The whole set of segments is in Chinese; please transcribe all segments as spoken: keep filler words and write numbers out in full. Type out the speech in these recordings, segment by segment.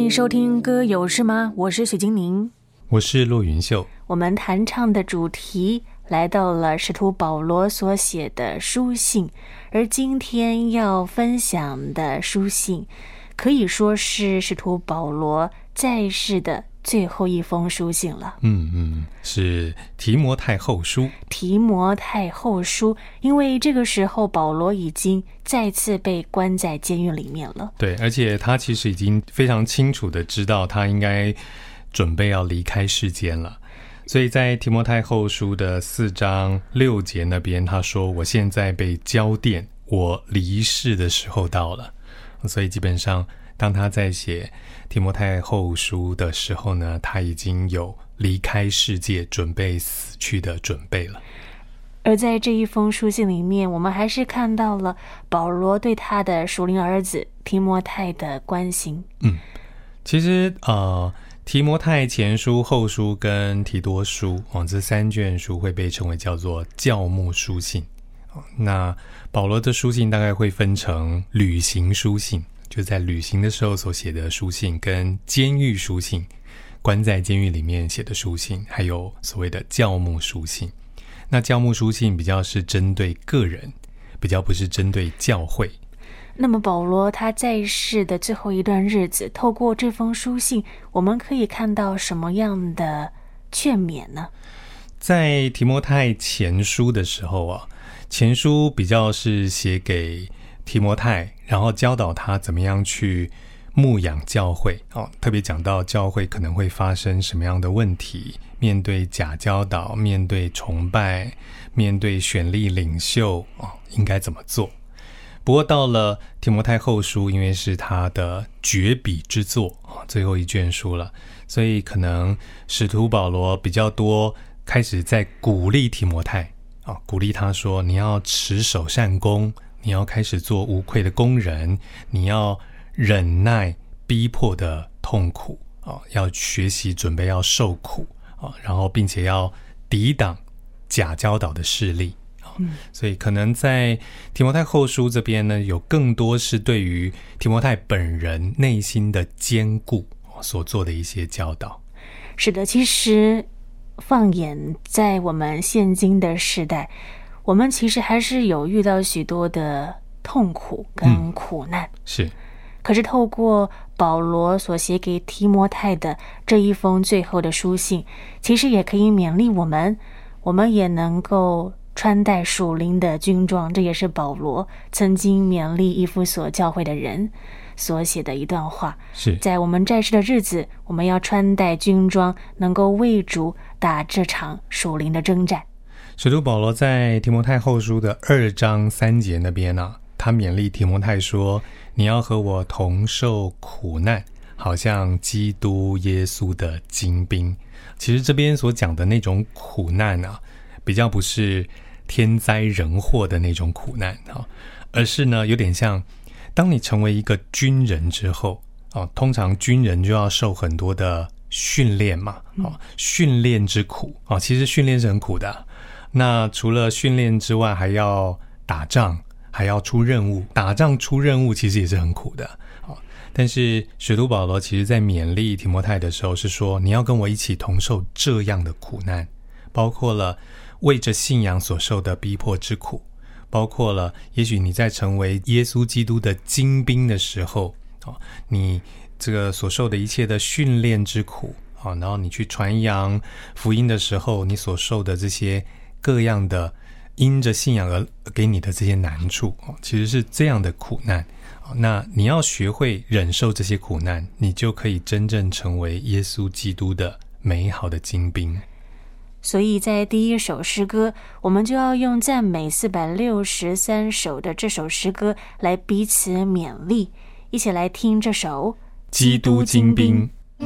迎收听歌有事吗？我是许金宁， 我是骆云秀。 我们弹唱的主题来到了使徒保罗所写的书信，而今天要分享的书信可以说是使徒保罗在世的最后一封书信了。 嗯嗯，是提摩太后书。 提摩太后书，因为这个时候保罗已经再次被关在监狱里面了。 对，而且他其实已经非常清楚的知道他应该准备要离开世间了。所以在提摩太后书的四章六节那边，他说：“我现在被交奠，我离世的时候到了。”所以基本上，当他在写提摩太后书的时候呢，他已经有离开世界、准备死去的准备了。 而在这一封书信里面，我们还是看到了保罗对他的属灵儿子提摩太的关心。 嗯，其实呃，提摩太前书、后书跟提多书、哦、这三卷书会被称为叫做教牧书信。哦、那保罗的书信大概会分成旅行书信，就在旅行的时候所写的书信，跟监狱书信，关在监狱里面写的书信，还有所谓的教牧书信。那教牧书信比较是针对个人，比较不是针对教会。 那么保罗他在世的最后一段日子，透过这封书信，我们可以看到什么样的劝勉呢？ 在提摩太前书的时候啊，前书比较是写给提摩太，然后教导他怎么样去牧养教会、哦、特别讲到教会可能会发生什么样的问题，面对假教导，面对崇拜，面对选立领袖、哦、应该怎么做。不过到了提摩太后书，因为是他的绝笔之作、哦、最后一卷书了，所以可能使徒保罗比较多开始在鼓励提摩太、哦、鼓励他说，你要持守善功，你要开始做无愧的工人，你要忍耐逼迫的痛苦、哦、要学习准备要受苦、哦、然后并且要抵挡假教导的势力、哦嗯、所以可能在提摩太后书这边呢，有更多是对于提摩太本人内心的坚固、哦、所做的一些教导。 是的，其实放眼在我们现今的时代，我们其实还是有遇到许多的痛苦跟苦难、嗯、 是。 可是透过保罗所写给提摩太的这一封最后的书信，其实也可以勉励我们，我们也能够穿戴属灵的军装。这也是保罗曾经勉励以弗所教会的人所写的一段话， 是在我们在世的日子，我们要穿戴军装，能够为主打这场属灵的征战。 使徒保罗在提摩太后书的二章三节那边啊，他勉励提摩太说，你要和我同受苦难，好像基督耶稣的精兵。其实这边所讲的那种苦难啊，比较不是天灾人祸的那种苦难、啊、而是呢有点像当你成为一个军人之后、啊、通常军人就要受很多的训练嘛、啊、训练之苦、啊、其实训练是很苦的、啊、那除了训练之外，还要打仗，还要出任务，打仗出任务其实也是很苦的。但是使徒保罗其实在勉励提摩太的时候是说，你要跟我一起同受这样的苦难，包括了为着信仰所受的逼迫之苦，包括了也许你在成为耶稣基督的精兵的时候，你这个所受的一切的训练之苦，然后你去传扬福音的时候，你所受的这些各样的因着信仰而给你的这些难处，其实是这样的苦难。那你要学会忍受这些苦难，你就可以真正成为耶稣基督的美好的精兵。 所以在第一首诗歌，我们就要用赞美四百六十三首的这首诗歌来彼此勉励，一起来听这首基督精兵。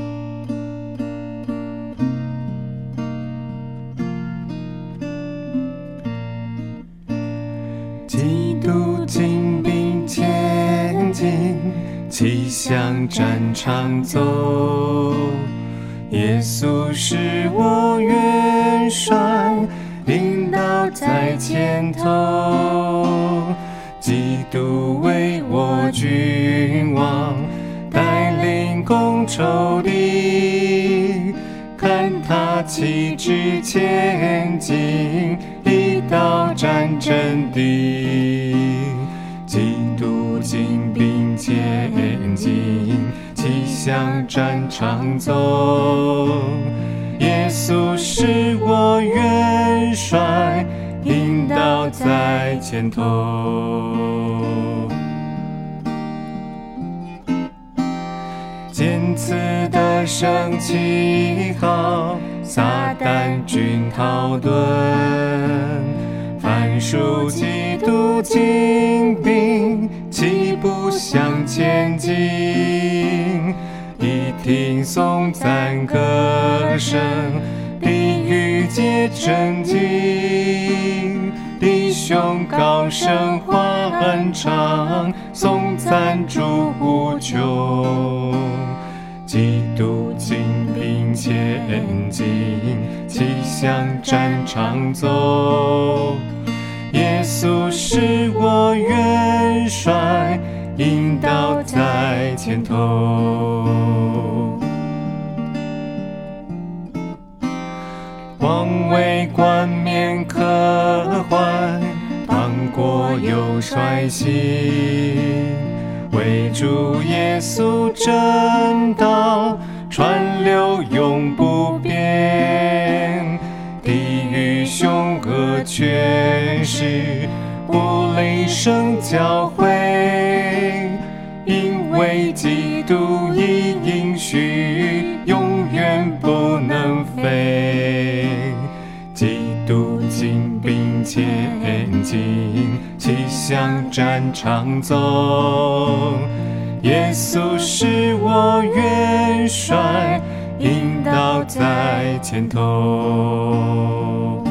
基督精兵前进，齐向战场走。耶稣是我元帅，领导在前头。基督为我君王，带领攻仇敌，看他旗帜前进，一道战阵地。基督精兵前进，齐向战场走。耶稣是我元帅，引导在前头。尖刺的升旗号，撒旦军逃遁，凡属基督精兵，齐步向前进。一听颂赞歌声，必遇见真经。弟兄高声欢唱，颂赞主无穷。基督精兵前进，齐向战场走。耶稣是我元帅，引导在前头。王位冠冕可换，邦国有衰息。为主耶稣真道，传流永不变。地狱凶恶权势，不雷声教诲。因为基督已应许，永远不能废。基督精兵前进，齐向战场走。耶稣是我元帅，引导在前头。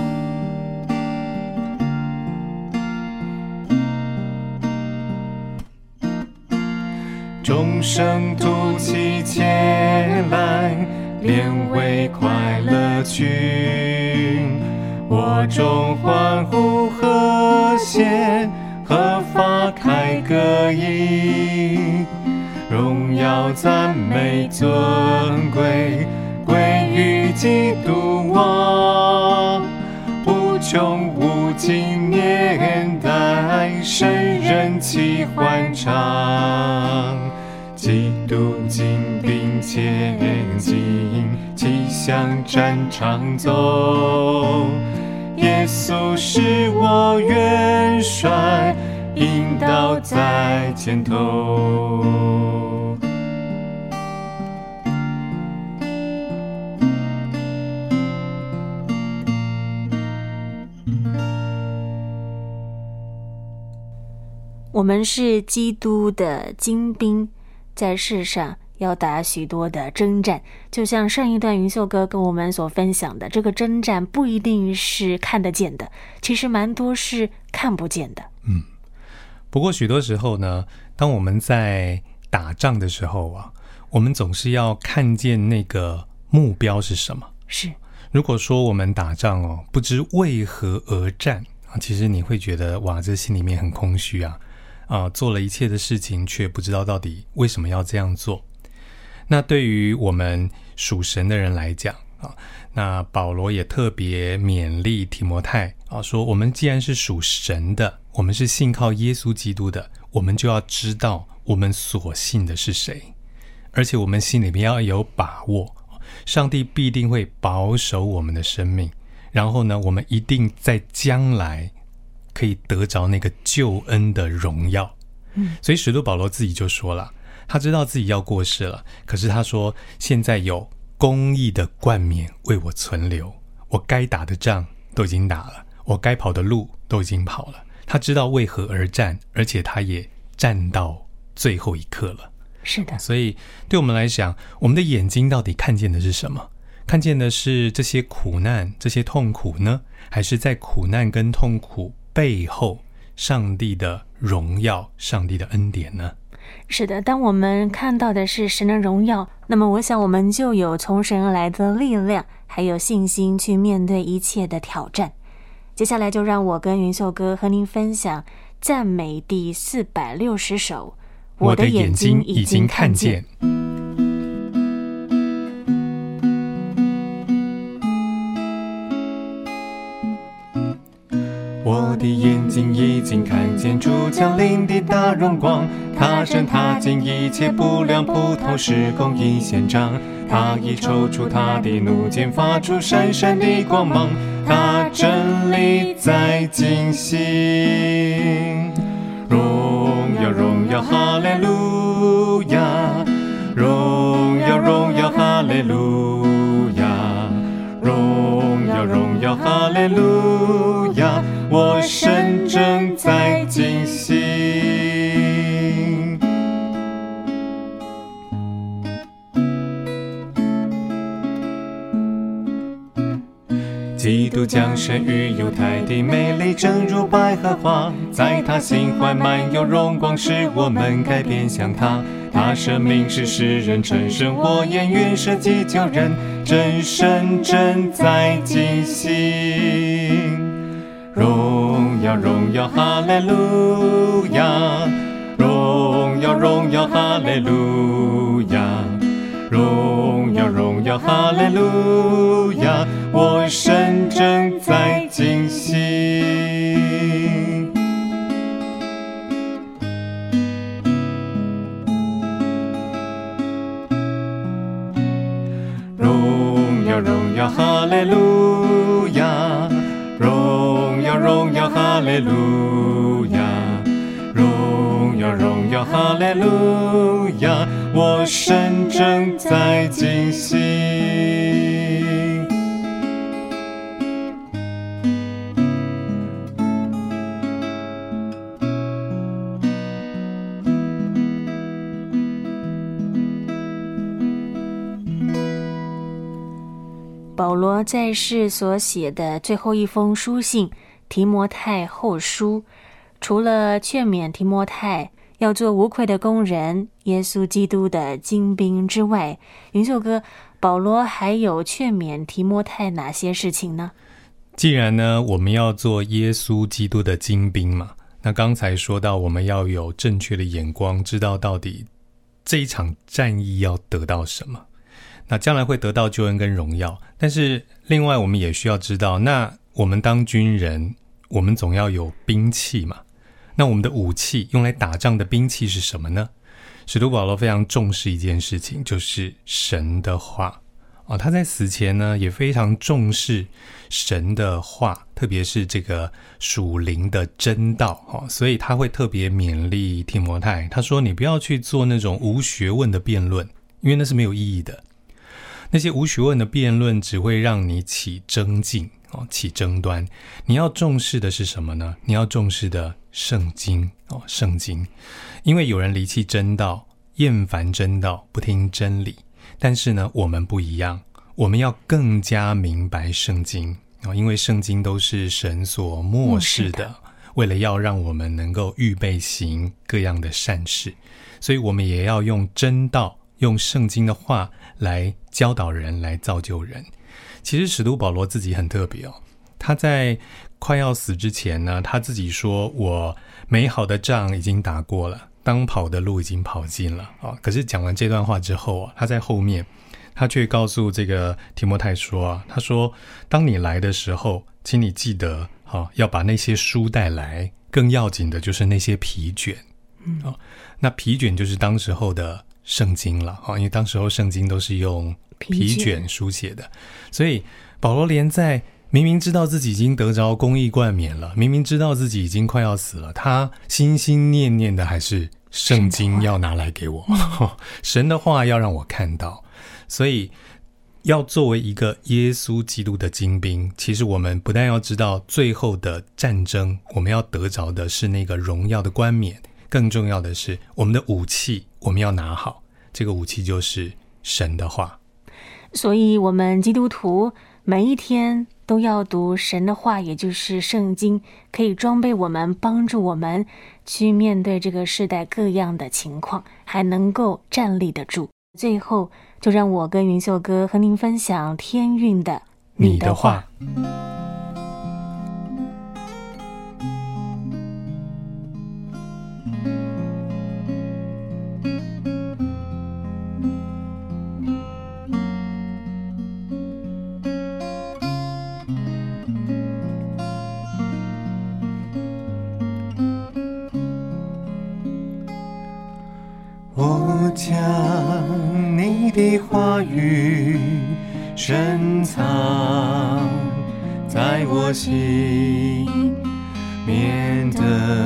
众生突起前来，连为快乐群。我众欢呼和谐，合法开歌音。荣耀赞美尊贵，归于基督王。无穷无尽年代，神人齐欢唱。基督精兵前进，齐向战场走。耶稣是我元帅，引导在前头。 我们是基督的精兵，在世上要打许多的征战，就像上一段云秀哥跟我们所分享的，这个征战不一定是看得见的，其实蛮多是看不见的。 嗯，不过许多时候呢，当我们在打仗的时候啊，我们总是要看见那个目标是什么。 是， 如果说我们打仗哦，不知为何而战啊，其实你会觉得哇，这心里面很空虚啊。啊，做了一切的事情，却不知道到底为什么要这样做。那对于我们属神的人来讲啊，那保罗也特别勉励提摩太啊，说我们既然是属神的，我们是信靠耶稣基督的，我们就要知道我们所信的是谁，而且我们心里面要有把握，上帝必定会保守我们的生命，然后呢，我们一定在将来可以得着那个救恩的荣耀。嗯，所以使徒保罗自己就说了，他知道自己要过世了，可是他说现在有公义的冠冕为我存留，我该打的仗都已经打了，我该跑的路都已经跑了。他知道为何而战，而且他也战到最后一刻了。 是的， 所以对我们来讲，我们的眼睛到底看见的是什么？看见的是这些苦难，这些痛苦呢？还是在苦难跟痛苦背后上帝的荣耀，上帝的恩典呢？ 是的，当我们看到的是神的荣耀，那么我想我们就有从神而来的力量，还有信心去面对一切的挑战。接下来就让我跟云秀哥和您分享赞美第四百六十首， 我的眼睛已经看见。 的眼睛已经看见主降临的大荣光，他正踏进一切不良葡萄时公义宪章，他已抽出他的怒剑，发出闪闪的光芒，他真理在进行。荣耀荣耀哈利路亚，荣耀荣耀哈利路亚，荣耀荣耀哈利路亚，我神正在进行。基督降生于犹太的美丽，正如百合花，在他心怀满有荣光，使我们改变像他。他生命是使人成圣，我言云是急救人，真神正在进行。荣耀荣耀哈利路亚，荣耀荣耀哈利路亚，荣耀荣耀哈利路亚，我神正在进行。荣耀荣耀哈利路亚，荣耀荣耀哈利路亚，荣耀荣耀哈利路亚，我神正在进行。 保罗在世所写的最后一封书信提摩太后书，除了劝勉提摩太要做无愧的工人，耶稣基督的精兵之外，云秀哥，保罗还有劝勉提摩太哪些事情呢？ 既然呢我们要做耶稣基督的精兵嘛，那刚才说到我们要有正确的眼光，知道到底这一场战役要得到什么，那将来会得到救恩跟荣耀。但是另外我们也需要知道，那我们当军人，我们总要有兵器嘛，那我们的武器用来打仗的兵器是什么呢？使徒保罗非常重视一件事情，就是神的话、哦、他在死前呢也非常重视神的话，特别是这个属灵的真道、哦、所以他会特别勉励提摩太，他说你不要去做那种无学问的辩论，因为那是没有意义的，那些无学问的辩论只会让你起争竞、哦、起争端。你要重视的是什么呢？你要重视的圣经、哦、圣经。因为有人离弃真道，厌烦真道，不听真理，但是呢我们不一样，我们要更加明白圣经、哦、因为圣经都是神所默示的、嗯、为了要让我们能够预备行各样的善事，所以我们也要用真道，用圣经的话来教导人，来造就人。其实使徒保罗自己很特别哦，他在快要死之前呢，他自己说我美好的仗已经打过了，当跑的路已经跑尽了、哦、可是讲完这段话之后啊，他在后面他却告诉这个提摩太说啊，他说当你来的时候，请你记得、哦、要把那些书带来，更要紧的就是那些皮卷、嗯哦、那皮卷就是当时候的圣经了、哦、因为当时候圣经都是用皮卷书写的，所以保罗连在明明知道自己已经得着公义冠冕了，明明知道自己已经快要死了，他心心念念的还是圣经要拿来给我，神的话要让我看到。所以要作为一个耶稣基督的精兵，其实我们不但要知道最后的战争我们要得着的是那个荣耀的冠冕，更重要的是我们的武器我们要拿好，这个武器就是神的话。 所以我们基督徒每一天都要读神的话，也就是圣经，可以装备我们，帮助我们去面对这个世代各样的情况，还能够站立得住。最后就让我跟云秀哥和您分享天韵的你的话。 的话语深藏在我心，免得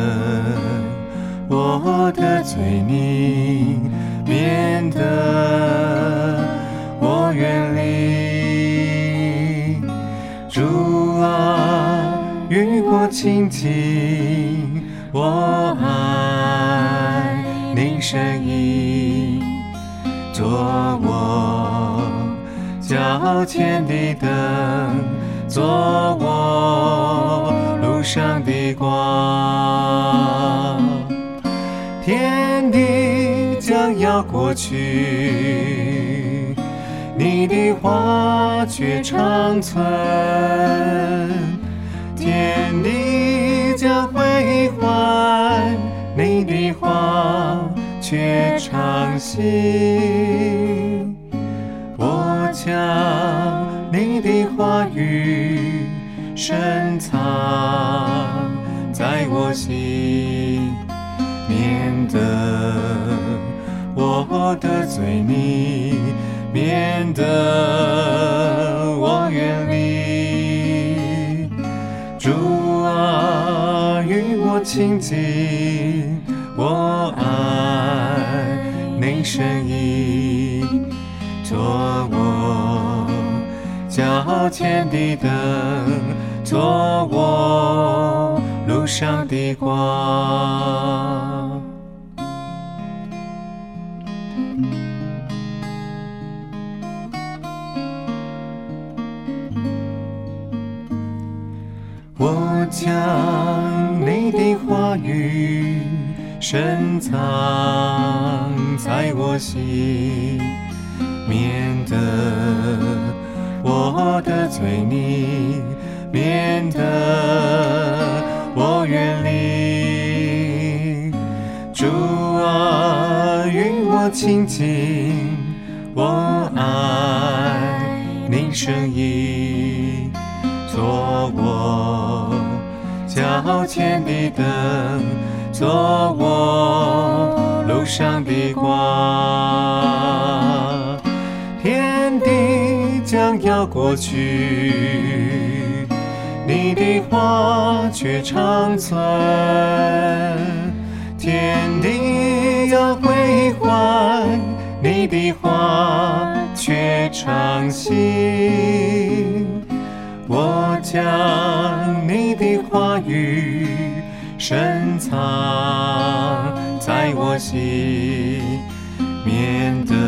我得罪你，免得我远离。主啊，与我亲近，我爱你声音，做我脚前的灯，做我路上的光。天地将要过去，你的话却长存。天地将毁坏，你的话却长新。我将你的话语深藏在我心，免得我得罪你，免得我远离。主啊，与我亲近，我爱你声音，做我脚前的灯，做我路上的光。我将你的话语深藏在我心，免得我得罪你，免得我远离。主啊，与我亲近，我爱你声音，做我脚前的灯，做我路上的光。天地将要过去，你的话却长存。天地要毁坏，你的话却长新。我将你的话语深藏在我心，免得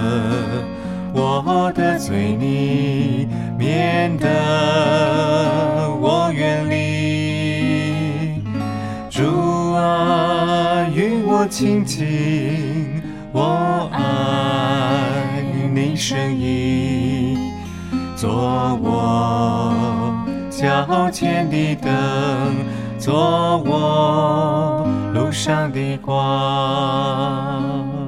我得罪你，免得我远离。主啊，与我亲近，我爱你声音，做我脚前的灯，做我路上的光。